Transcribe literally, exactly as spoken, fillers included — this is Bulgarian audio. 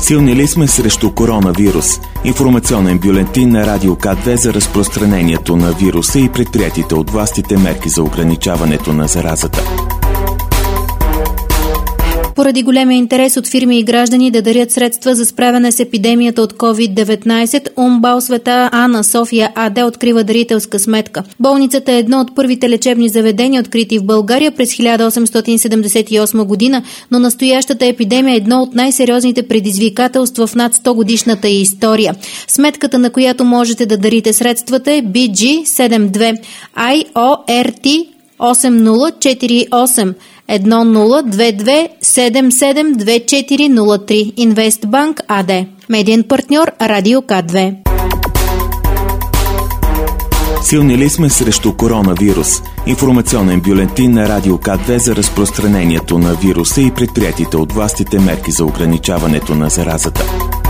Силни ли сме срещу коронавирус? Информационен бюлетин на Радио К две за разпространението на вируса и предприятите от властите мерки за ограничаването на заразата. Поради големия интерес от фирми и граждани да дарят средства за справяне с епидемията от ковид деветнайсет, УМБАЛ Света Ана София АД открива дарителска сметка. Болницата е едно от първите лечебни заведения, открити в България през хиляда осемстотин седемдесет и осма година, но настоящата епидемия е едно от най-сериозните предизвикателства в над сто годишната й история. Сметката, на която можете да дарите средствата, е Би Джи седем две Ай О Ар Ти осем нула четири осем едно нула две две седем седем две четири нула три. Инвестбанк АД. Медиен партньор Радио К две. Силни ли сме срещу коронавирус? Информационен бюлетин на Радио К две за разпространението на вируса и предприятите от властите мерки за ограничаването на заразата.